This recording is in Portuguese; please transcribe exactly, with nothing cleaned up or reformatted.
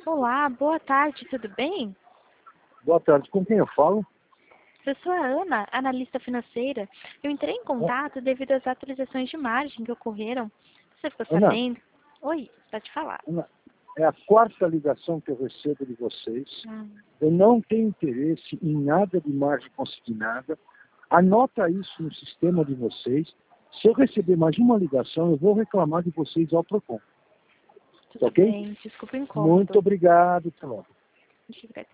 Olá, boa tarde, tudo bem? Boa tarde, com quem eu falo? Eu sou a Ana, analista financeira. Eu entrei em contato devido às atualizações de margem que ocorreram. Você ficou Ana, sabendo? Oi, pode falar. Ana, é a quarta ligação que eu recebo de vocês. Hum. Eu não tenho interesse em nada de margem consignada. Anota isso no sistema de vocês. Se eu receber mais uma ligação, eu vou reclamar de vocês ao Procon. Tudo Ok? bem, desculpa o incômodo. Muito obrigado, até logo. Deixa eu ver.